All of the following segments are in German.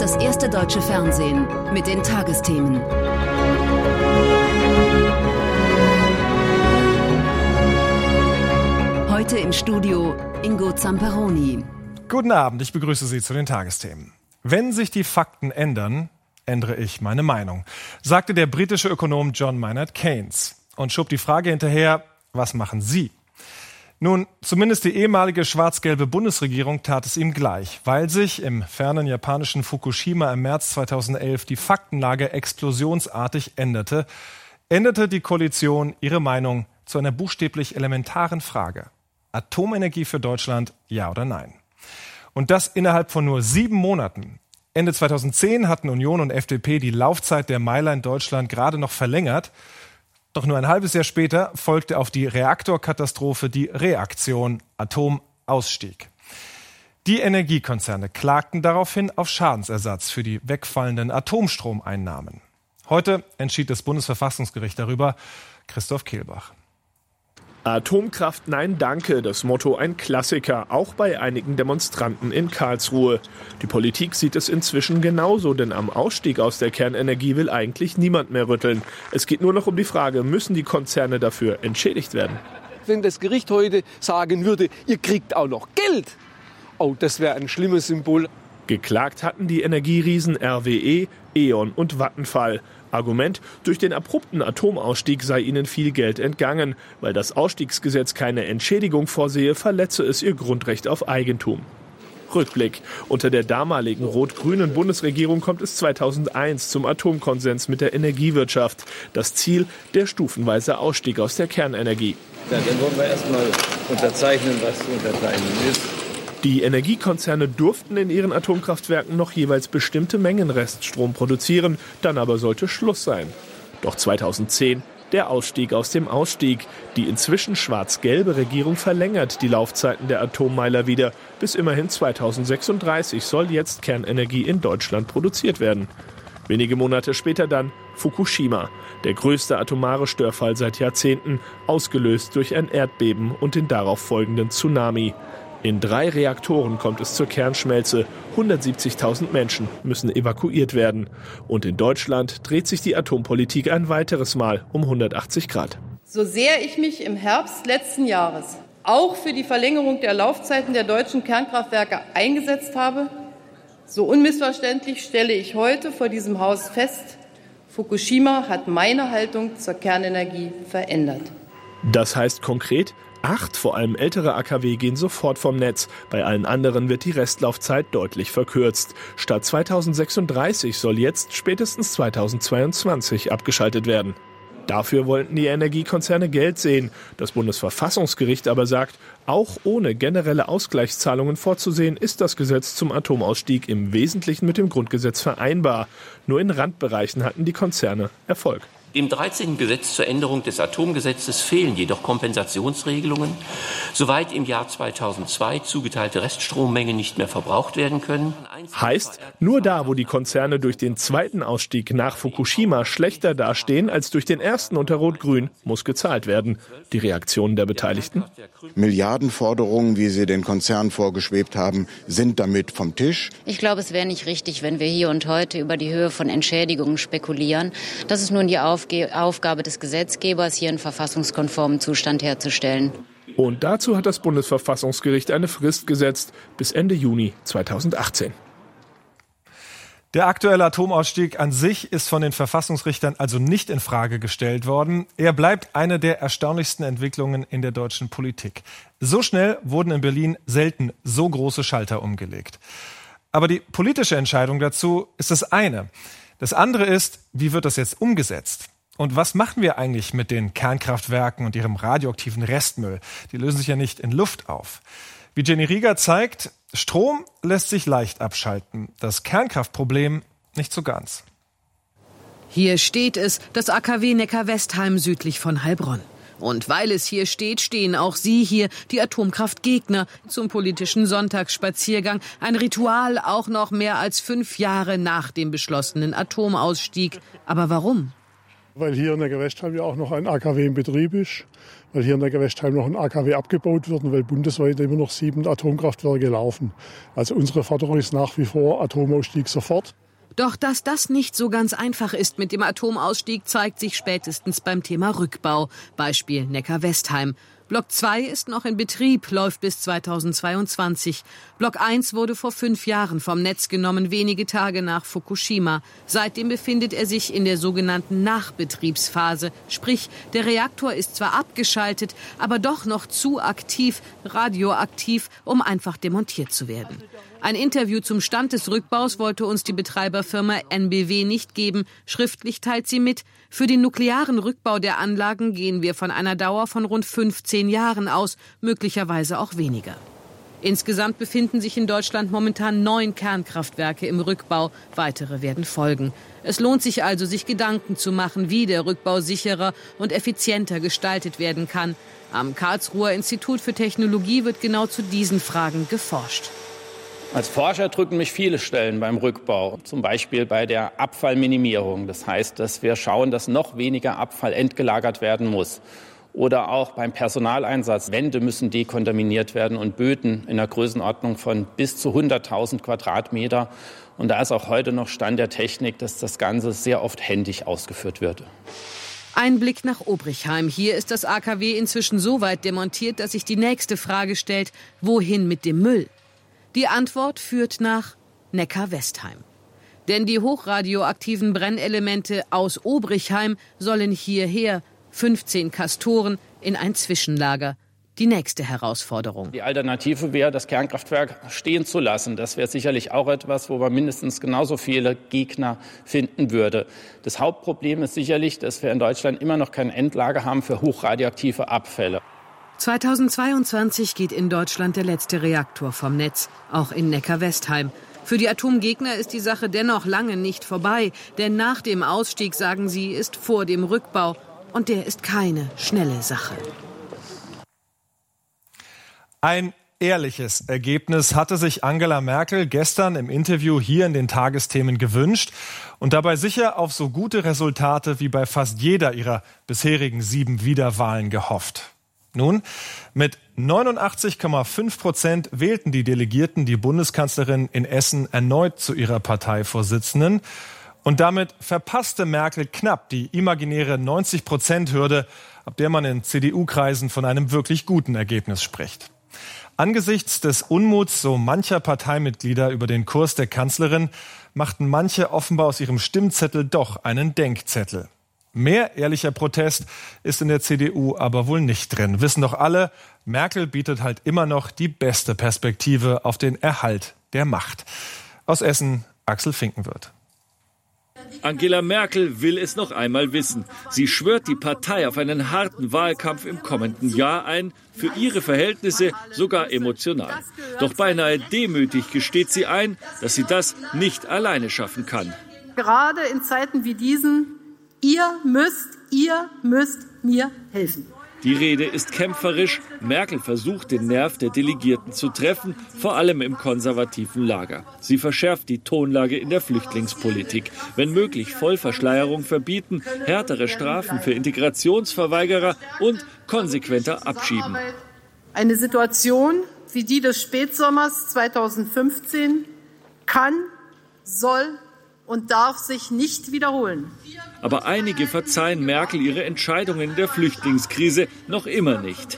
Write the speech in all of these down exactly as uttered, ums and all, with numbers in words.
das erste deutsche Fernsehen mit den Tagesthemen. Heute im Studio Ingo Zamperoni. Guten Abend, ich begrüße Sie zu den Tagesthemen. Wenn sich die Fakten ändern, ändere ich meine Meinung, sagte der britische Ökonom John Maynard Keynes und schob die Frage hinterher, was machen Sie? Nun, zumindest die ehemalige schwarz-gelbe Bundesregierung tat es ihm gleich, weil sich im fernen japanischen Fukushima im März zweitausendelf die Faktenlage explosionsartig änderte, änderte die Koalition ihre Meinung zu einer buchstäblich elementaren Frage. Atomenergie für Deutschland, ja oder nein? Und das innerhalb von nur sieben Monaten. Ende zweitausendzehn hatten Union und F D P die Laufzeit der Meiler in Deutschland gerade noch verlängert. Doch nur ein halbes Jahr später folgte auf die Reaktorkatastrophe die Reaktion Atomausstieg. Die Energiekonzerne klagten daraufhin auf Schadensersatz für die wegfallenden Atomstromeinnahmen. Heute entschied das Bundesverfassungsgericht darüber. Christoph Kehlbach. Atomkraft nein danke, das Motto ein Klassiker, auch bei einigen Demonstranten in Karlsruhe. Die Politik sieht es inzwischen genauso, denn am Ausstieg aus der Kernenergie will eigentlich niemand mehr rütteln. Es geht nur noch um die Frage, müssen die Konzerne dafür entschädigt werden? Wenn das Gericht heute sagen würde, ihr kriegt auch noch Geld, oh, das wäre ein schlimmes Symbol. Geklagt hatten die Energieriesen R W E, E.ON und Vattenfall. Argument, durch den abrupten Atomausstieg sei ihnen viel Geld entgangen. Weil das Ausstiegsgesetz keine Entschädigung vorsehe, verletze es ihr Grundrecht auf Eigentum. Rückblick. Unter der damaligen rot-grünen Bundesregierung kommt es zweitausendeins zum Atomkonsens mit der Energiewirtschaft. Das Ziel, der stufenweise Ausstieg aus der Kernenergie. Ja, dann wollen wir erstmal unterzeichnen, was zu unterzeichnen ist. Die Energiekonzerne durften in ihren Atomkraftwerken noch jeweils bestimmte Mengen Reststrom produzieren, dann aber sollte Schluss sein. Doch zweitausendzehn der Ausstieg aus dem Ausstieg. Die inzwischen schwarz-gelbe Regierung verlängert die Laufzeiten der Atommeiler wieder. Bis immerhin zweitausendsechsunddreißig soll jetzt Kernenergie in Deutschland produziert werden. Wenige Monate später dann Fukushima, der größte atomare Störfall seit Jahrzehnten, ausgelöst durch ein Erdbeben und den darauf folgenden Tsunami. In drei Reaktoren kommt es zur Kernschmelze. hundertsiebzigtausend Menschen müssen evakuiert werden. Und in Deutschland dreht sich die Atompolitik ein weiteres Mal um hundertachtzig Grad. So sehr ich mich im Herbst letzten Jahres auch für die Verlängerung der Laufzeiten der deutschen Kernkraftwerke eingesetzt habe, so unmissverständlich stelle ich heute vor diesem Haus fest, Fukushima hat meine Haltung zur Kernenergie verändert. Das heißt konkret, acht, vor allem ältere A K W, gehen sofort vom Netz. Bei allen anderen wird die Restlaufzeit deutlich verkürzt. Statt zweitausendsechsunddreißig soll jetzt spätestens zweitausendzweiundzwanzig abgeschaltet werden. Dafür wollten die Energiekonzerne Geld sehen. Das Bundesverfassungsgericht aber sagt, auch ohne generelle Ausgleichszahlungen vorzusehen, ist das Gesetz zum Atomausstieg im Wesentlichen mit dem Grundgesetz vereinbar. Nur in Randbereichen hatten die Konzerne Erfolg. Dem dreizehnten Gesetz zur Änderung des Atomgesetzes fehlen jedoch Kompensationsregelungen, soweit im Jahr zweitausendzwei zugeteilte Reststrommengen nicht mehr verbraucht werden können. Heißt, nur da, wo die Konzerne durch den zweiten Ausstieg nach Fukushima schlechter dastehen als durch den ersten unter Rot-Grün, muss gezahlt werden. Die Reaktionen der Beteiligten? Milliardenforderungen, wie sie den Konzernen vorgeschwebt haben, sind damit vom Tisch. Ich glaube, es wäre nicht richtig, wenn wir hier und heute über die Höhe von Entschädigungen spekulieren. Das ist nun die Aufgabe Aufgabe des Gesetzgebers, hier einen verfassungskonformen Zustand herzustellen. Und dazu hat das Bundesverfassungsgericht eine Frist gesetzt bis Ende Juni zweitausendachtzehn. Der aktuelle Atomausstieg an sich ist von den Verfassungsrichtern also nicht in Frage gestellt worden. Er bleibt eine der erstaunlichsten Entwicklungen in der deutschen Politik. So schnell wurden in Berlin selten so große Schalter umgelegt. Aber die politische Entscheidung dazu ist das eine. Das andere ist, wie wird das jetzt umgesetzt? Und was machen wir eigentlich mit den Kernkraftwerken und ihrem radioaktiven Restmüll? Die lösen sich ja nicht in Luft auf. Wie Jenny Rieger zeigt, Strom lässt sich leicht abschalten. Das Kernkraftproblem nicht so ganz. Hier steht es, das A K W Neckar-Westheim südlich von Heilbronn. Und weil es hier steht, stehen auch Sie hier, die Atomkraftgegner, zum politischen Sonntagsspaziergang. Ein Ritual auch noch mehr als fünf Jahre nach dem beschlossenen Atomausstieg. Aber warum? Weil hier in Neckar-Westheim ja auch noch ein A K W in Betrieb ist. weil hier in Neckarwestheim noch ein A K W abgebaut wird und weil bundesweit immer noch sieben Atomkraftwerke laufen. Also unsere Forderung ist nach wie vor Atomausstieg sofort. Doch dass das nicht so ganz einfach ist mit dem Atomausstieg, zeigt sich spätestens beim Thema Rückbau. Beispiel Neckarwestheim. Block zwei ist noch in Betrieb, läuft bis zweitausendzweiundzwanzig. Block eins wurde vor fünf Jahren vom Netz genommen, wenige Tage nach Fukushima. Seitdem befindet er sich in der sogenannten Nachbetriebsphase. Sprich, der Reaktor ist zwar abgeschaltet, aber doch noch zu aktiv, radioaktiv, um einfach demontiert zu werden. Ein Interview zum Stand des Rückbaus wollte uns die Betreiberfirma N B W nicht geben. Schriftlich teilt sie mit: Für den nuklearen Rückbau der Anlagen gehen wir von einer Dauer von rund fünfzehn Jahren aus, möglicherweise auch weniger. Insgesamt befinden sich in Deutschland momentan neun Kernkraftwerke im Rückbau. Weitere werden folgen. Es lohnt sich also, sich Gedanken zu machen, wie der Rückbau sicherer und effizienter gestaltet werden kann. Am Karlsruher Institut für Technologie wird genau zu diesen Fragen geforscht. Als Forscher drücken mich viele Stellen beim Rückbau, zum Beispiel bei der Abfallminimierung. Das heißt, dass wir schauen, dass noch weniger Abfall entgelagert werden muss. Oder auch beim Personaleinsatz. Wände müssen dekontaminiert werden und Böden in der Größenordnung von bis zu hunderttausend Quadratmeter. Und da ist auch heute noch Stand der Technik, dass das Ganze sehr oft händisch ausgeführt wird. Ein Blick nach Obrichheim. Hier ist das A K W inzwischen so weit demontiert, dass sich die nächste Frage stellt: Wohin mit dem Müll? Die Antwort führt nach Neckarwestheim. Denn die hochradioaktiven Brennelemente aus Obrichheim sollen hierher, fünfzehn Castoren, in ein Zwischenlager. Die nächste Herausforderung. Die Alternative wäre, das Kernkraftwerk stehen zu lassen. Das wäre sicherlich auch etwas, wo man mindestens genauso viele Gegner finden würde. Das Hauptproblem ist sicherlich, dass wir in Deutschland immer noch kein Endlager haben für hochradioaktive Abfälle. zweitausendzweiundzwanzig geht in Deutschland der letzte Reaktor vom Netz, auch in Neckarwestheim. Für die Atomgegner ist die Sache dennoch lange nicht vorbei, denn nach dem Ausstieg, sagen sie, ist vor dem Rückbau. Und der ist keine schnelle Sache. Ein ehrliches Ergebnis hatte sich Angela Merkel gestern im Interview hier in den Tagesthemen gewünscht und dabei sicher auf so gute Resultate wie bei fast jeder ihrer bisherigen sieben Wiederwahlen gehofft. Nun, mit neunundachtzig Komma fünf Prozent wählten die Delegierten die Bundeskanzlerin in Essen erneut zu ihrer Parteivorsitzenden. Und damit verpasste Merkel knapp die imaginäre neunzig Prozent Hürde, ab der man in C D U-Kreisen von einem wirklich guten Ergebnis spricht. Angesichts des Unmuts so mancher Parteimitglieder über den Kurs der Kanzlerin machten manche offenbar aus ihrem Stimmzettel doch einen Denkzettel. Mehr ehrlicher Protest ist in der C D U aber wohl nicht drin. Wissen doch alle, Merkel bietet halt immer noch die beste Perspektive auf den Erhalt der Macht. Aus Essen, Axel Finkenwirth. Angela Merkel will es noch einmal wissen. Sie schwört die Partei auf einen harten Wahlkampf im kommenden Jahr ein, für ihre Verhältnisse sogar emotional. Doch beinahe demütig gesteht sie ein, dass sie das nicht alleine schaffen kann. Gerade in Zeiten wie diesen, ihr müsst, ihr müsst mir helfen. Die Rede ist kämpferisch. Merkel versucht, den Nerv der Delegierten zu treffen, vor allem im konservativen Lager. Sie verschärft die Tonlage in der Flüchtlingspolitik. Wenn möglich Vollverschleierung verbieten, härtere Strafen für Integrationsverweigerer und konsequenter abschieben. Eine Situation wie die des Spätsommers zweitausendfünfzehn kann, soll und darf sich nicht wiederholen. Aber einige verzeihen Merkel ihre Entscheidungen in der Flüchtlingskrise noch immer nicht.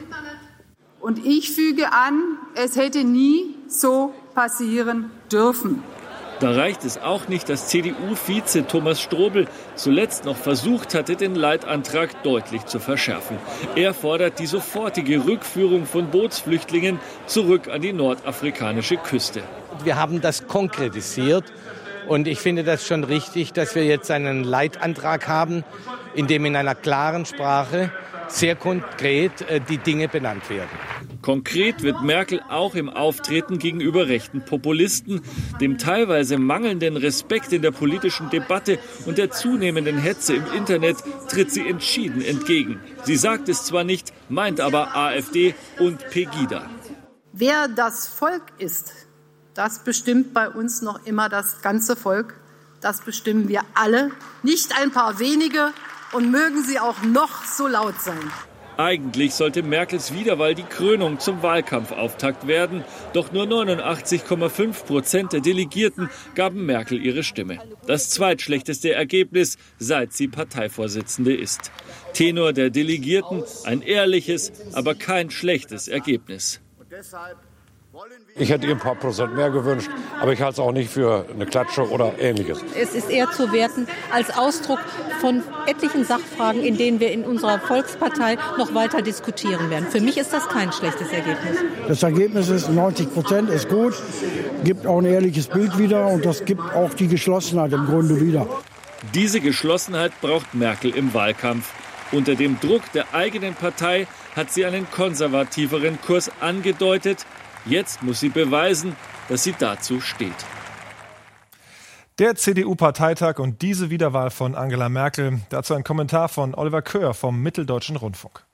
Und ich füge an, es hätte nie so passieren dürfen. Da reicht es auch nicht, dass C D U-Vize Thomas Strobel zuletzt noch versucht hatte, den Leitantrag deutlich zu verschärfen. Er fordert die sofortige Rückführung von Bootsflüchtlingen zurück an die nordafrikanische Küste. Wir haben das konkretisiert. Und ich finde das schon richtig, dass wir jetzt einen Leitantrag haben, in dem in einer klaren Sprache sehr konkret äh, die Dinge benannt werden. Konkret wird Merkel auch im Auftreten gegenüber rechten Populisten, dem teilweise mangelnden Respekt in der politischen Debatte und der zunehmenden Hetze im Internet tritt sie entschieden entgegen. Sie sagt es zwar nicht, meint aber AfD und Pegida. Wer das Volk ist, das bestimmt bei uns noch immer das ganze Volk. Das bestimmen wir alle, nicht ein paar wenige und mögen sie auch noch so laut sein. Eigentlich sollte Merkels Wiederwahl die Krönung zum Wahlkampfauftakt werden. Doch nur neunundachtzig Komma fünf Prozent der Delegierten gaben Merkel ihre Stimme. Das zweitschlechteste Ergebnis, seit sie Parteivorsitzende ist. Tenor der Delegierten, ein ehrliches, aber kein schlechtes Ergebnis. Ich hätte ihr ein paar Prozent mehr gewünscht, aber ich halte es auch nicht für eine Klatsche oder Ähnliches. Es ist eher zu werten als Ausdruck von etlichen Sachfragen, in denen wir in unserer Volkspartei noch weiter diskutieren werden. Für mich ist das kein schlechtes Ergebnis. Das Ergebnis ist neunzig Prozent, ist gut, gibt auch ein ehrliches Bild wieder und das gibt auch die Geschlossenheit im Grunde wieder. Diese Geschlossenheit braucht Merkel im Wahlkampf. Unter dem Druck der eigenen Partei hat sie einen konservativeren Kurs angedeutet. Jetzt muss sie beweisen, dass sie dazu steht. Der C D U-Parteitag und diese Wiederwahl von Angela Merkel. Dazu ein Kommentar von Oliver Köhr vom Mitteldeutschen Rundfunk.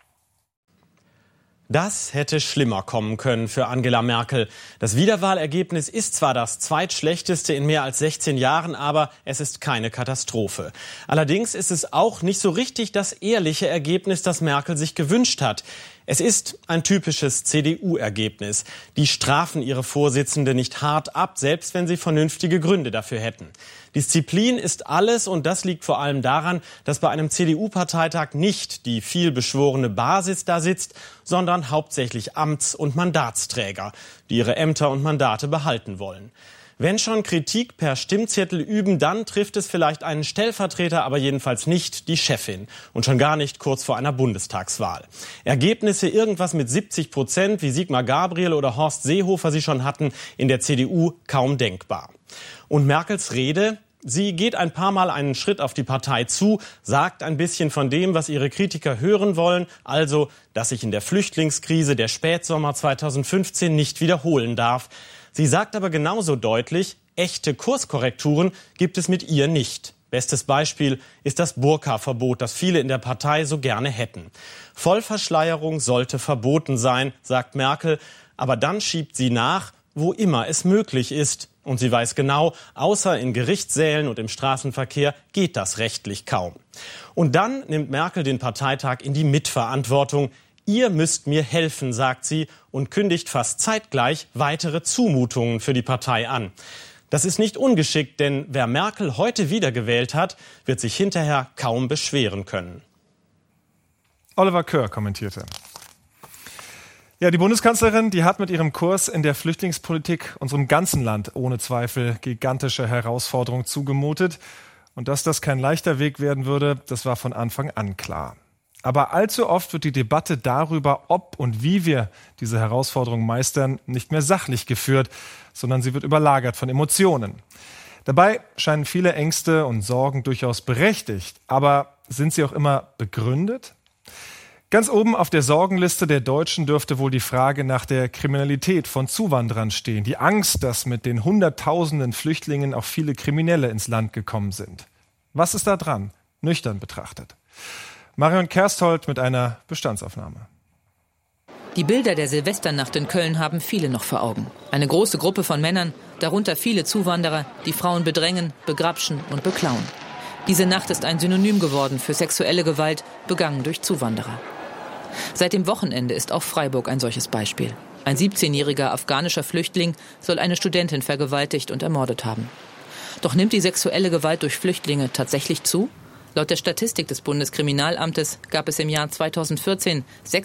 Das hätte schlimmer kommen können für Angela Merkel. Das Wiederwahlergebnis ist zwar das zweitschlechteste in mehr als sechzehn Jahren, aber es ist keine Katastrophe. Allerdings ist es auch nicht so richtig das ehrliche Ergebnis, das Merkel sich gewünscht hat. Es ist ein typisches C D U-Ergebnis. Die strafen ihre Vorsitzende nicht hart ab, selbst wenn sie vernünftige Gründe dafür hätten. Disziplin ist alles und das liegt vor allem daran, dass bei einem C D U-Parteitag nicht die vielbeschworene Basis da sitzt, sondern hauptsächlich Amts- und Mandatsträger, die ihre Ämter und Mandate behalten wollen. Wenn schon Kritik per Stimmzettel üben, dann trifft es vielleicht einen Stellvertreter, aber jedenfalls nicht die Chefin. Und schon gar nicht kurz vor einer Bundestagswahl. Ergebnisse irgendwas mit siebzig Prozent, wie Sigmar Gabriel oder Horst Seehofer sie schon hatten, in der C D U kaum denkbar. Und Merkels Rede? Sie geht ein paar Mal einen Schritt auf die Partei zu, sagt ein bisschen von dem, was ihre Kritiker hören wollen, also, dass sich in der Flüchtlingskrise der Spätsommer zweitausendfünfzehn nicht wiederholen darf. Sie sagt aber genauso deutlich, echte Kurskorrekturen gibt es mit ihr nicht. Bestes Beispiel ist das Burka-Verbot, das viele in der Partei so gerne hätten. Vollverschleierung sollte verboten sein, sagt Merkel, aber dann schiebt sie nach, wo immer es möglich ist. Und sie weiß genau, außer in Gerichtssälen und im Straßenverkehr geht das rechtlich kaum. Und dann nimmt Merkel den Parteitag in die Mitverantwortung. Ihr müsst mir helfen, sagt sie und kündigt fast zeitgleich weitere Zumutungen für die Partei an. Das ist nicht ungeschickt, denn wer Merkel heute wiedergewählt hat, wird sich hinterher kaum beschweren können. Oliver Köhr kommentierte. Ja, die Bundeskanzlerin, die hat mit ihrem Kurs in der Flüchtlingspolitik unserem ganzen Land ohne Zweifel gigantische Herausforderungen zugemutet. Und dass das kein leichter Weg werden würde, das war von Anfang an klar. Aber allzu oft wird die Debatte darüber, ob und wie wir diese Herausforderungen meistern, nicht mehr sachlich geführt, sondern sie wird überlagert von Emotionen. Dabei scheinen viele Ängste und Sorgen durchaus berechtigt, aber sind sie auch immer begründet? Ganz oben auf der Sorgenliste der Deutschen dürfte wohl die Frage nach der Kriminalität von Zuwanderern stehen. Die Angst, dass mit den Hunderttausenden Flüchtlingen auch viele Kriminelle ins Land gekommen sind. Was ist da dran, nüchtern betrachtet? Marion Kersthold mit einer Bestandsaufnahme. Die Bilder der Silvesternacht in Köln haben viele noch vor Augen. Eine große Gruppe von Männern, darunter viele Zuwanderer, die Frauen bedrängen, begrapschen und beklauen. Diese Nacht ist ein Synonym geworden für sexuelle Gewalt, begangen durch Zuwanderer. Seit dem Wochenende ist auch Freiburg ein solches Beispiel. Ein siebzehnjähriger afghanischer Flüchtling soll eine Studentin vergewaltigt und ermordet haben. Doch nimmt die sexuelle Gewalt durch Flüchtlinge tatsächlich zu? Laut der Statistik des Bundeskriminalamtes gab es im Jahr zweitausendvierzehn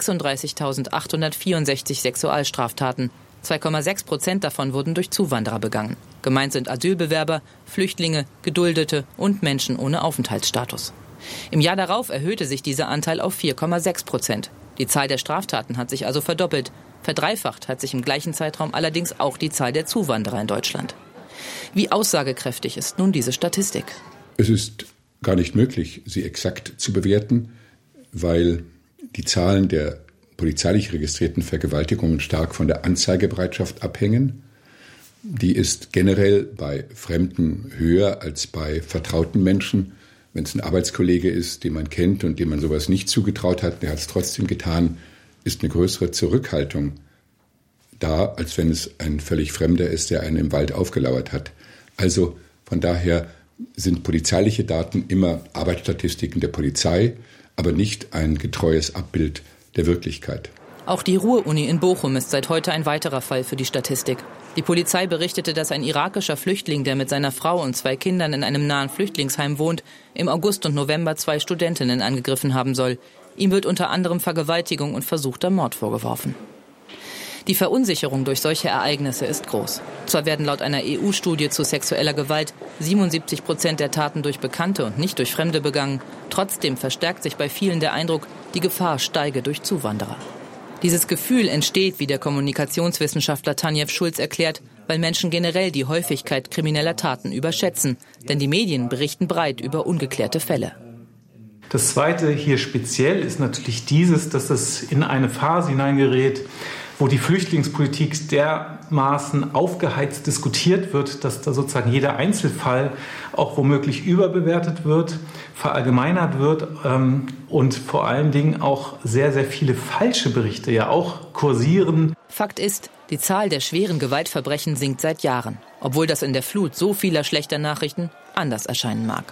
sechsunddreißigtausendachthundertvierundsechzig Sexualstraftaten. zwei Komma sechs Prozent davon wurden durch Zuwanderer begangen. Gemeint sind Asylbewerber, Flüchtlinge, Geduldete und Menschen ohne Aufenthaltsstatus. Im Jahr darauf erhöhte sich dieser Anteil auf vier Komma sechs Prozent. Die Zahl der Straftaten hat sich also verdoppelt. Verdreifacht hat sich im gleichen Zeitraum allerdings auch die Zahl der Zuwanderer in Deutschland. Wie aussagekräftig ist nun diese Statistik? Es ist gar nicht möglich, sie exakt zu bewerten, weil die Zahlen der polizeilich registrierten Vergewaltigungen stark von der Anzeigebereitschaft abhängen. Die ist generell bei Fremden höher als bei vertrauten Menschen. Wenn es ein Arbeitskollege ist, den man kennt und dem man sowas nicht zugetraut hat, der hat es trotzdem getan, ist eine größere Zurückhaltung da, als wenn es ein völlig Fremder ist, der einen im Wald aufgelauert hat. Also von daher sind polizeiliche Daten immer Arbeitsstatistiken der Polizei, aber nicht ein getreues Abbild der Wirklichkeit. Auch die Ruhr-Uni in Bochum ist seit heute ein weiterer Fall für die Statistik. Die Polizei berichtete, dass ein irakischer Flüchtling, der mit seiner Frau und zwei Kindern in einem nahen Flüchtlingsheim wohnt, im August und November zwei Studentinnen angegriffen haben soll. Ihm wird unter anderem Vergewaltigung und versuchter Mord vorgeworfen. Die Verunsicherung durch solche Ereignisse ist groß. Zwar werden laut einer E U-Studie zu sexueller Gewalt siebenundsiebzig Prozent der Taten durch Bekannte und nicht durch Fremde begangen. Trotzdem verstärkt sich bei vielen der Eindruck, die Gefahr steige durch Zuwanderer. Dieses Gefühl entsteht, wie der Kommunikationswissenschaftler Tanjev Schulz erklärt, weil Menschen generell die Häufigkeit krimineller Taten überschätzen. Denn die Medien berichten breit über ungeklärte Fälle. Das Zweite hier speziell ist natürlich dieses, dass es in eine Phase hineingerät, wo die Flüchtlingspolitik dermaßen aufgeheizt diskutiert wird, dass da sozusagen jeder Einzelfall auch womöglich überbewertet wird, verallgemeinert wird ähm, und vor allen Dingen auch sehr, sehr viele falsche Berichte ja auch kursieren. Fakt ist, die Zahl der schweren Gewaltverbrechen sinkt seit Jahren, obwohl das in der Flut so vieler schlechter Nachrichten anders erscheinen mag.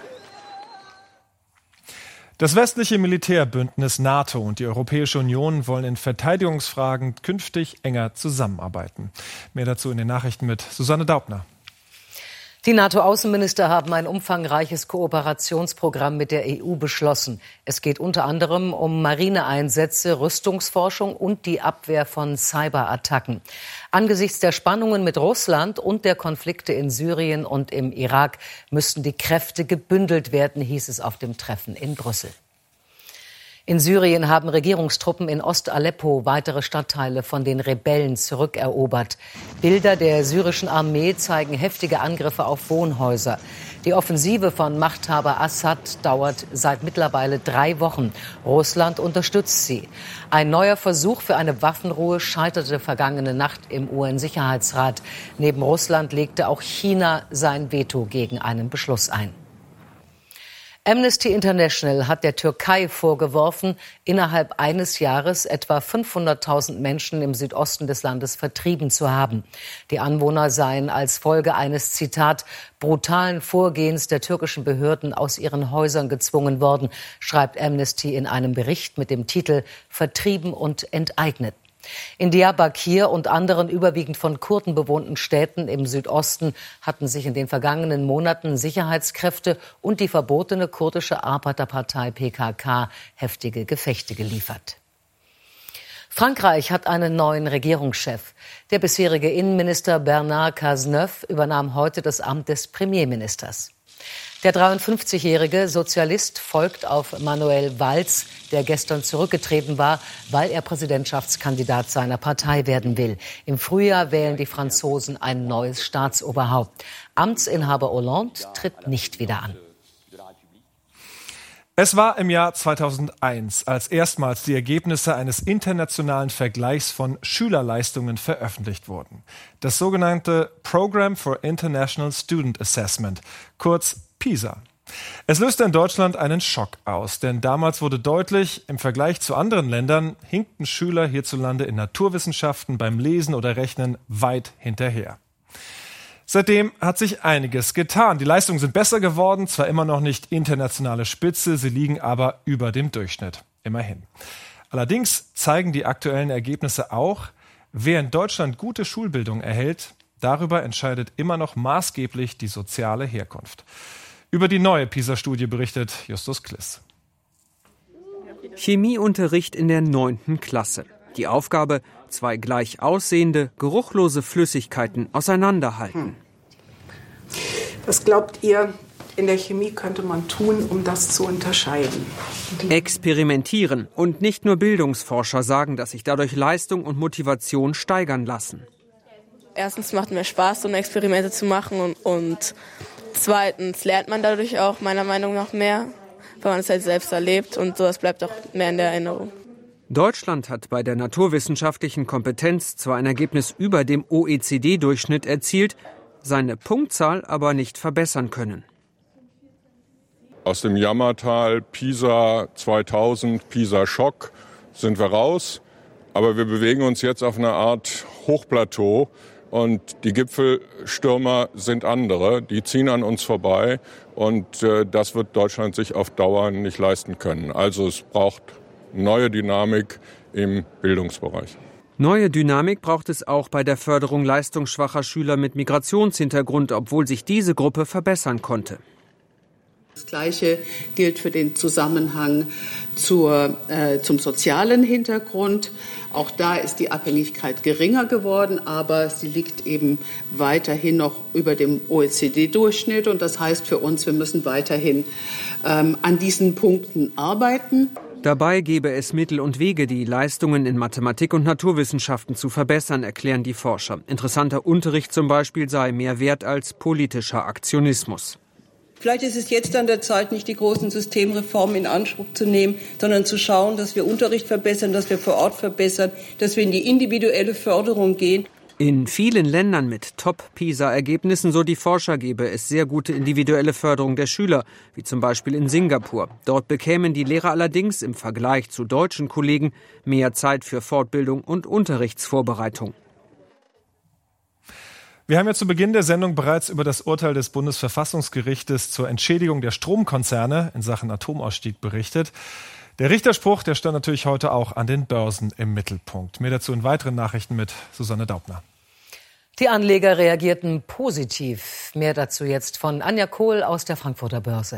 Das westliche Militärbündnis NATO und die Europäische Union wollen in Verteidigungsfragen künftig enger zusammenarbeiten. Mehr dazu in den Nachrichten mit Susanne Daubner. Die NATO-Außenminister haben ein umfangreiches Kooperationsprogramm mit der E U beschlossen. Es geht unter anderem um Marineeinsätze, Rüstungsforschung und die Abwehr von Cyberattacken. Angesichts der Spannungen mit Russland und der Konflikte in Syrien und im Irak müssten die Kräfte gebündelt werden, hieß es auf dem Treffen in Brüssel. In Syrien haben Regierungstruppen in Ost-Aleppo weitere Stadtteile von den Rebellen zurückerobert. Bilder der syrischen Armee zeigen heftige Angriffe auf Wohnhäuser. Die Offensive von Machthaber Assad dauert seit mittlerweile drei Wochen. Russland unterstützt sie. Ein neuer Versuch für eine Waffenruhe scheiterte vergangene Nacht im U N-Sicherheitsrat. Neben Russland legte auch China sein Veto gegen einen Beschluss ein. Amnesty International hat der Türkei vorgeworfen, innerhalb eines Jahres etwa fünfhunderttausend Menschen im Südosten des Landes vertrieben zu haben. Die Anwohner seien als Folge eines, Zitat, brutalen Vorgehens der türkischen Behörden aus ihren Häusern gezwungen worden, schreibt Amnesty in einem Bericht mit dem Titel Vertrieben und enteignet. In Diyarbakir und anderen überwiegend von Kurden bewohnten Städten im Südosten hatten sich in den vergangenen Monaten Sicherheitskräfte und die verbotene kurdische Arbeiterpartei P K K heftige Gefechte geliefert. Frankreich hat einen neuen Regierungschef. Der bisherige Innenminister Bernard Cazeneuve übernahm heute das Amt des Premierministers. Der dreiundfünfzigjährige Sozialist folgt auf Manuel Valls, der gestern zurückgetreten war, weil er Präsidentschaftskandidat seiner Partei werden will. Im Frühjahr wählen die Franzosen ein neues Staatsoberhaupt. Amtsinhaber Hollande tritt nicht wieder an. Es war im Jahr zweitausendeins, als erstmals die Ergebnisse eines internationalen Vergleichs von Schülerleistungen veröffentlicht wurden. Das sogenannte Program for International Student Assessment, kurz PISA. Es löste in Deutschland einen Schock aus, denn damals wurde deutlich, im Vergleich zu anderen Ländern hinkten Schüler hierzulande in Naturwissenschaften beim Lesen oder Rechnen weit hinterher. Seitdem hat sich einiges getan. Die Leistungen sind besser geworden, zwar immer noch nicht internationale Spitze, sie liegen aber über dem Durchschnitt, immerhin. Allerdings zeigen die aktuellen Ergebnisse auch, wer in Deutschland gute Schulbildung erhält, darüber entscheidet immer noch maßgeblich die soziale Herkunft. Über die neue PISA-Studie berichtet Justus Kliss. Chemieunterricht in der neunten Klasse. Die Aufgabe, zwei gleich aussehende, geruchlose Flüssigkeiten auseinanderhalten. Was glaubt ihr, in der Chemie könnte man tun, um das zu unterscheiden? Experimentieren. Und nicht nur Bildungsforscher sagen, dass sich dadurch Leistung und Motivation steigern lassen. Erstens macht mir Spaß, so eine Experimente zu machen. Und, und zweitens lernt man dadurch auch meiner Meinung nach mehr, weil man es halt selbst erlebt. Und sowas bleibt auch mehr in der Erinnerung. Deutschland hat bei der naturwissenschaftlichen Kompetenz zwar ein Ergebnis über dem O E C D-Durchschnitt erzielt, seine Punktzahl aber nicht verbessern können. Aus dem Jammertal PISA zweitausend, PISA-Schock sind wir raus. Aber wir bewegen uns jetzt auf einer Art Hochplateau. Und die Gipfelstürmer sind andere, die ziehen an uns vorbei. Und äh, das wird Deutschland sich auf Dauer nicht leisten können. Also es braucht neue Dynamik im Bildungsbereich. Neue Dynamik braucht es auch bei der Förderung leistungsschwacher Schüler mit Migrationshintergrund, obwohl sich diese Gruppe verbessern konnte. Das Gleiche gilt für den Zusammenhang zur, äh, zum sozialen Hintergrund. Auch da ist die Abhängigkeit geringer geworden, aber sie liegt eben weiterhin noch über dem O E C D-Durchschnitt. Und das heißt für uns, wir müssen weiterhin ähm, an diesen Punkten arbeiten. Dabei gäbe es Mittel und Wege, die Leistungen in Mathematik und Naturwissenschaften zu verbessern, erklären die Forscher. Interessanter Unterricht zum Beispiel sei mehr wert als politischer Aktionismus. Vielleicht ist es jetzt an der Zeit, nicht die großen Systemreformen in Anspruch zu nehmen, sondern zu schauen, dass wir Unterricht verbessern, dass wir vor Ort verbessern, dass wir in die individuelle Förderung gehen. In vielen Ländern mit Top-PISA-Ergebnissen, so die Forscher, gebe es sehr gute individuelle Förderung der Schüler, wie zum Beispiel in Singapur. Dort bekämen die Lehrer allerdings im Vergleich zu deutschen Kollegen mehr Zeit für Fortbildung und Unterrichtsvorbereitung. Wir haben ja zu Beginn der Sendung bereits über das Urteil des Bundesverfassungsgerichtes zur Entschädigung der Stromkonzerne in Sachen Atomausstieg berichtet. Der Richterspruch, der stand natürlich heute auch an den Börsen im Mittelpunkt. Mehr dazu in weiteren Nachrichten mit Susanne Daubner. Die Anleger reagierten positiv. Mehr dazu jetzt von Anja Kohl aus der Frankfurter Börse.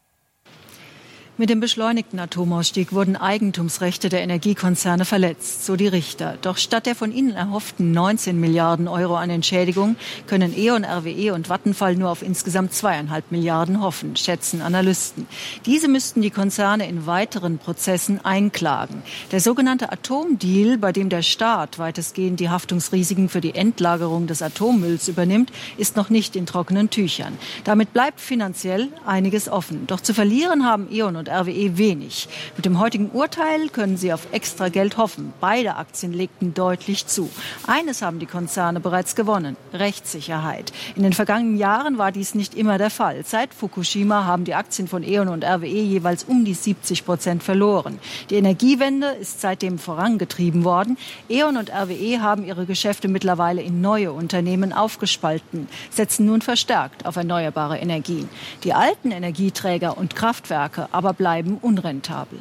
Mit dem beschleunigten Atomausstieg wurden Eigentumsrechte der Energiekonzerne verletzt, so die Richter. Doch statt der von ihnen erhofften neunzehn Milliarden Euro an Entschädigung können E ON, R W E und Vattenfall nur auf insgesamt zweieinhalb Milliarden hoffen, schätzen Analysten. Diese müssten die Konzerne in weiteren Prozessen einklagen. Der sogenannte Atomdeal, bei dem der Staat weitestgehend die Haftungsrisiken für die Endlagerung des Atommülls übernimmt, ist noch nicht in trockenen Tüchern. Damit bleibt finanziell einiges offen. Doch zu verlieren haben E ON und R W E wenig. Mit dem heutigen Urteil können sie auf extra Geld hoffen. Beide Aktien legten deutlich zu. Eines haben die Konzerne bereits gewonnen: Rechtssicherheit. In den vergangenen Jahren war dies nicht immer der Fall. Seit Fukushima haben die Aktien von E ON und R W E jeweils um die siebzig Prozent verloren. Die Energiewende ist seitdem vorangetrieben worden. E ON und R W E haben ihre Geschäfte mittlerweile in neue Unternehmen aufgespalten, setzen nun verstärkt auf erneuerbare Energien. Die alten Energieträger und Kraftwerke aber bleiben unrentabel.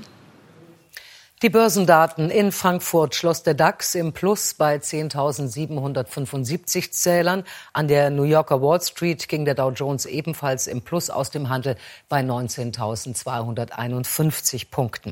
Die Börsendaten in Frankfurt schloss der DAX im Plus bei zehntausendsiebenhundertfünfundsiebzig Zählern. An der New Yorker Wall Street ging der Dow Jones ebenfalls im Plus aus dem Handel bei neunzehntausendzweihunderteinundfünfzig Punkten.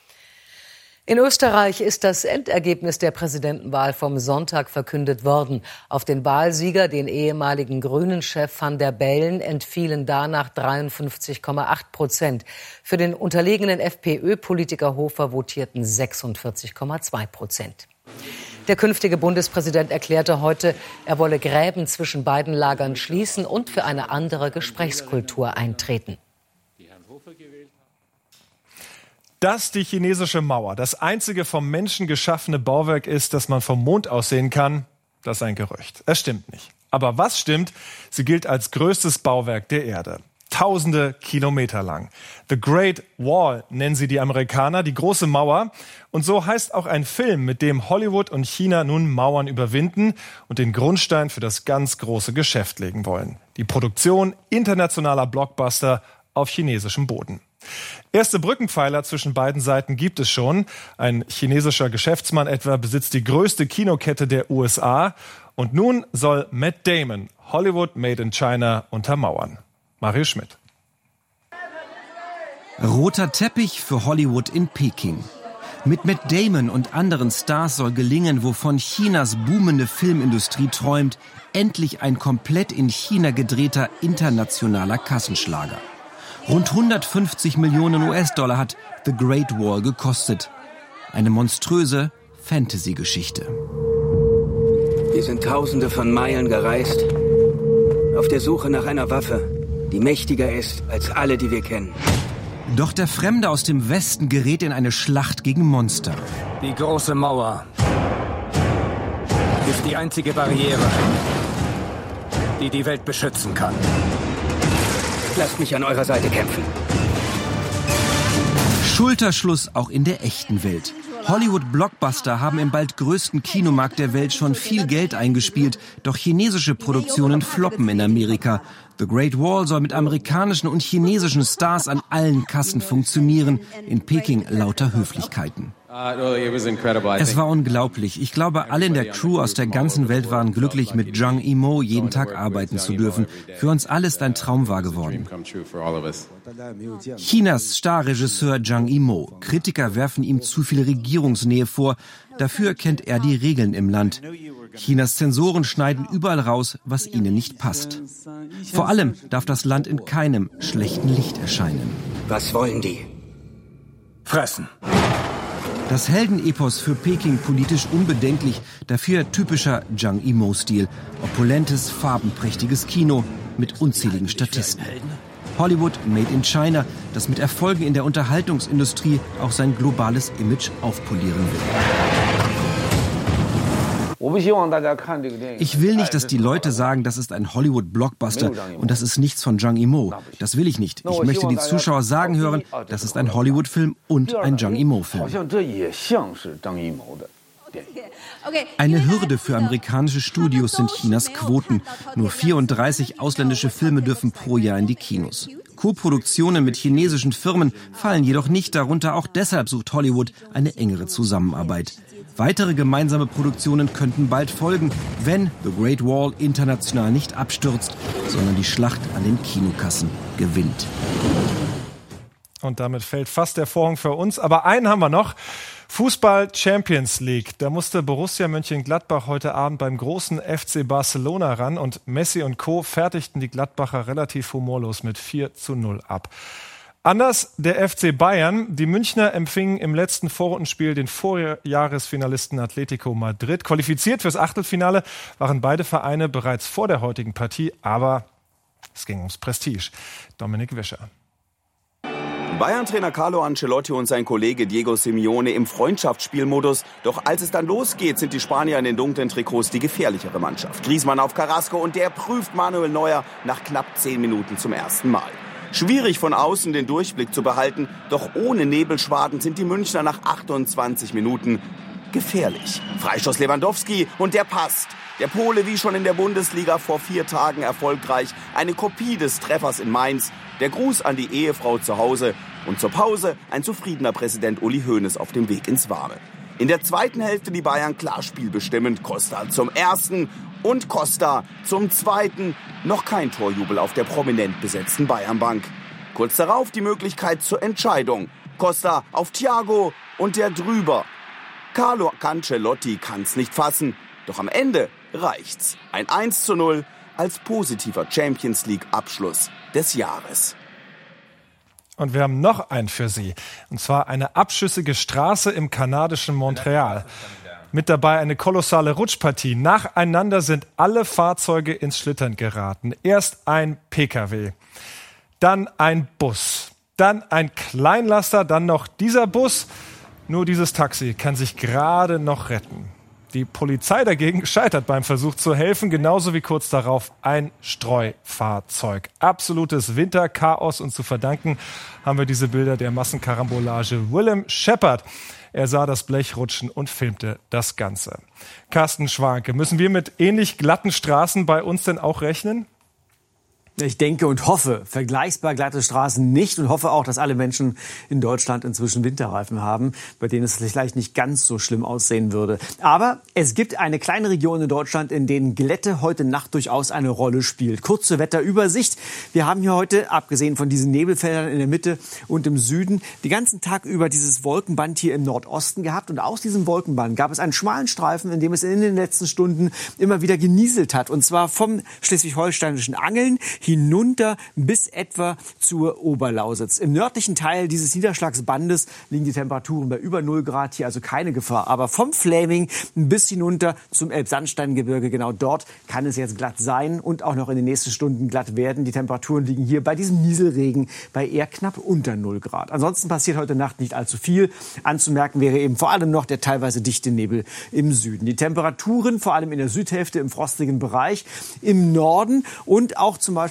In Österreich ist das Endergebnis der Präsidentenwahl vom Sonntag verkündet worden. Auf den Wahlsieger, den ehemaligen Grünen-Chef Van der Bellen, entfielen danach dreiundfünfzig Komma acht Prozent. Für den unterlegenen FPÖ-Politiker Hofer votierten sechsundvierzig Komma zwei Prozent. Der künftige Bundespräsident erklärte heute, er wolle Gräben zwischen beiden Lagern schließen und für eine andere Gesprächskultur eintreten. Dass die chinesische Mauer das einzige vom Menschen geschaffene Bauwerk ist, das man vom Mond aus sehen kann, das ist ein Gerücht. Es stimmt nicht. Aber was stimmt? Sie gilt als größtes Bauwerk der Erde. Tausende Kilometer lang. The Great Wall nennen sie die Amerikaner, die große Mauer. Und so heißt auch ein Film, mit dem Hollywood und China nun Mauern überwinden und den Grundstein für das ganz große Geschäft legen wollen. Die Produktion internationaler Blockbuster auf chinesischem Boden. Erste Brückenpfeiler zwischen beiden Seiten gibt es schon. Ein chinesischer Geschäftsmann etwa besitzt die größte Kinokette der U S A. Und nun soll Matt Damon Hollywood Made in China untermauern. Mario Schmidt. Roter Teppich für Hollywood in Peking. Mit Matt Damon und anderen Stars soll gelingen, wovon Chinas boomende Filmindustrie träumt, endlich ein komplett in China gedrehter internationaler Kassenschlager. Rund hundertfünfzig Millionen U S-Dollar hat The Great Wall gekostet. Eine monströse Fantasy-Geschichte. Wir sind Tausende von Meilen gereist, auf der Suche nach einer Waffe, die mächtiger ist als alle, die wir kennen. Doch der Fremde aus dem Westen gerät in eine Schlacht gegen Monster. Die große Mauer ist die einzige Barriere, die die Welt beschützen kann. Lasst mich an eurer Seite kämpfen. Schulterschluss auch in der echten Welt. Hollywood-Blockbuster haben im bald größten Kinomarkt der Welt schon viel Geld eingespielt, doch chinesische Produktionen floppen in Amerika. The Great Wall soll mit amerikanischen und chinesischen Stars an allen Kassen funktionieren, in Peking lauter Höflichkeiten. Es war unglaublich. Ich glaube, alle in der Crew aus der ganzen Welt waren glücklich, mit Zhang Yimou jeden Tag arbeiten zu dürfen. Für uns alle ist ein Traum wahr geworden. Chinas Starregisseur Zhang Yimou. Kritiker werfen ihm zu viel Regierungsnähe vor. Dafür kennt er die Regeln im Land. Chinas Zensoren schneiden überall raus, was ihnen nicht passt. Vor allem darf das Land in keinem schlechten Licht erscheinen. Was wollen die? Fressen. Das Heldenepos für Peking politisch unbedenklich, dafür typischer Zhang Yimou-Stil. Opulentes, farbenprächtiges Kino mit unzähligen Statisten. Hollywood made in China, das mit Erfolgen in der Unterhaltungsindustrie auch sein globales Image aufpolieren will. Ich will nicht, dass die Leute sagen, das ist ein Hollywood-Blockbuster und das ist nichts von Zhang Yimou. Das will ich nicht. Ich möchte die Zuschauer sagen hören, das ist ein Hollywood-Film und ein Zhang Yimou-Film. Eine Hürde für amerikanische Studios sind Chinas Quoten. Nur vierunddreißig ausländische Filme dürfen pro Jahr in die Kinos. Co-Produktionen mit chinesischen Firmen fallen jedoch nicht darunter. Auch deshalb sucht Hollywood eine engere Zusammenarbeit. Weitere gemeinsame Produktionen könnten bald folgen, wenn The Great Wall international nicht abstürzt, sondern die Schlacht an den Kinokassen gewinnt. Und damit fällt fast der Vorhang für uns. Aber einen haben wir noch. Fußball Champions League. Da musste Borussia Mönchengladbach heute Abend beim großen F C Barcelona ran. Und Messi und Co. fertigten die Gladbacher relativ humorlos mit vier zu null ab. Anders der F C Bayern. Die Münchner empfingen im letzten Vorrundenspiel den Vorjahresfinalisten Atletico Madrid. Qualifiziert fürs Achtelfinale waren beide Vereine bereits vor der heutigen Partie. Aber es ging ums Prestige. Dominik Wischer. Bayern-Trainer Carlo Ancelotti und sein Kollege Diego Simeone im Freundschaftsspielmodus. Doch als es dann losgeht, sind die Spanier in den dunklen Trikots die gefährlichere Mannschaft. Griezmann auf Carrasco und der prüft Manuel Neuer nach knapp zehn Minuten zum ersten Mal. Schwierig von außen den Durchblick zu behalten, doch ohne Nebelschwaden sind die Münchner nach achtundzwanzig Minuten gefährlich. Freistoß Lewandowski und der passt. Der Pole wie schon in der Bundesliga vor vier Tagen erfolgreich. Eine Kopie des Treffers in Mainz. Der Gruß an die Ehefrau zu Hause. Und zur Pause ein zufriedener Präsident Uli Hoeneß auf dem Weg ins Warme. In der zweiten Hälfte die Bayern klar spielbestimmend. Costa zum ersten und Costa zum zweiten. Noch kein Torjubel auf der prominent besetzten Bayernbank. Kurz darauf die Möglichkeit zur Entscheidung. Costa auf Thiago und der drüber. Carlo Ancelotti kann's nicht fassen. Doch am Ende reicht's. Ein eins zu null als positiver Champions League Abschluss des Jahres. Und wir haben noch einen für Sie. Und zwar eine abschüssige Straße im kanadischen Montreal. Mit dabei eine kolossale Rutschpartie. Nacheinander sind alle Fahrzeuge ins Schlittern geraten. Erst ein P K W, dann ein Bus, dann ein Kleinlaster, dann noch dieser Bus. Nur dieses Taxi kann sich gerade noch retten. Die Polizei dagegen scheitert beim Versuch zu helfen, genauso wie kurz darauf ein Streufahrzeug. Absolutes Winterchaos und zu verdanken haben wir diese Bilder der Massenkarambolage Willem Shepard. Er sah das Blech rutschen und filmte das Ganze. Carsten Schwanke, müssen wir mit ähnlich glatten Straßen bei uns denn auch rechnen? Ich denke und hoffe, vergleichbar glatte Straßen nicht und hoffe auch, dass alle Menschen in Deutschland inzwischen Winterreifen haben, bei denen es vielleicht nicht ganz so schlimm aussehen würde. Aber es gibt eine kleine Region in Deutschland, in denen Glätte heute Nacht durchaus eine Rolle spielt. Kurze Wetterübersicht. Wir haben hier heute, abgesehen von diesen Nebelfeldern in der Mitte und im Süden, den ganzen Tag über dieses Wolkenband hier im Nordosten gehabt. Und aus diesem Wolkenband gab es einen schmalen Streifen, in dem es in den letzten Stunden immer wieder genieselt hat. Und zwar vom schleswig-holsteinischen Angeln hinunter bis etwa zur Oberlausitz. Im nördlichen Teil dieses Niederschlagsbandes liegen die Temperaturen bei über null Grad, hier also keine Gefahr. Aber vom Fläming bis hinunter zum Elbsandsteingebirge, genau dort kann es jetzt glatt sein und auch noch in den nächsten Stunden glatt werden. Die Temperaturen liegen hier bei diesem Nieselregen bei eher knapp unter null Grad. Ansonsten passiert heute Nacht nicht allzu viel. Anzumerken wäre eben vor allem noch der teilweise dichte Nebel im Süden. Die Temperaturen vor allem in der Südhälfte im frostigen Bereich, im Norden und auch zum Beispiel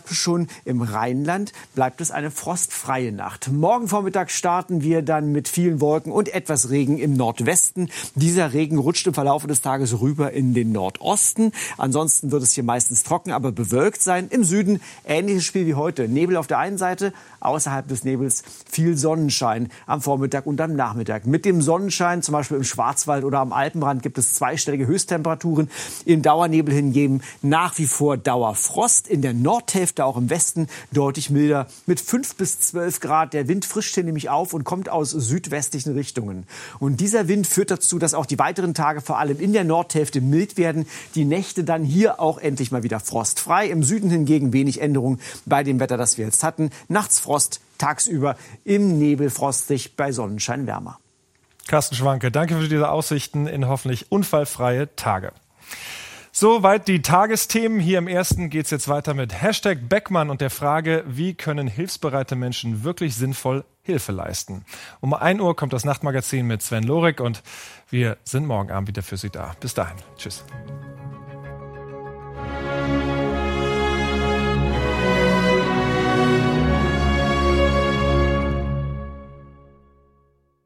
schon im Rheinland bleibt es eine frostfreie Nacht. Morgen Vormittag starten wir dann mit vielen Wolken und etwas Regen im Nordwesten. Dieser Regen rutscht im Verlauf des Tages rüber in den Nordosten. Ansonsten wird es hier meistens trocken, aber bewölkt sein. Im Süden ähnliches Spiel wie heute. Nebel auf der einen Seite, außerhalb des Nebels viel Sonnenschein am Vormittag und am Nachmittag. Mit dem Sonnenschein, zum Beispiel im Schwarzwald oder am Alpenrand, gibt es zweistellige Höchsttemperaturen. Im Dauernebel hingegen nach wie vor Dauerfrost. In der Nordhälfte, auch im Westen, deutlich milder mit fünf bis zwölf Grad. Der Wind frischt hier nämlich auf und kommt aus südwestlichen Richtungen. Und dieser Wind führt dazu, dass auch die weiteren Tage vor allem in der Nordhälfte mild werden. Die Nächte dann hier auch endlich mal wieder frostfrei. Im Süden hingegen wenig Änderung bei dem Wetter, das wir jetzt hatten. Nachts Frost, tagsüber im Nebel frostig, bei Sonnenschein wärmer. Carsten Schwanke, danke für diese Aussichten in hoffentlich unfallfreie Tage. Soweit die Tagesthemen. Hier im Ersten geht es jetzt weiter mit Hashtag Beckmann und der Frage, wie können hilfsbereite Menschen wirklich sinnvoll Hilfe leisten. Um ein Uhr kommt das Nachtmagazin mit Sven Lorik und wir sind morgen Abend wieder für Sie da. Bis dahin. Tschüss.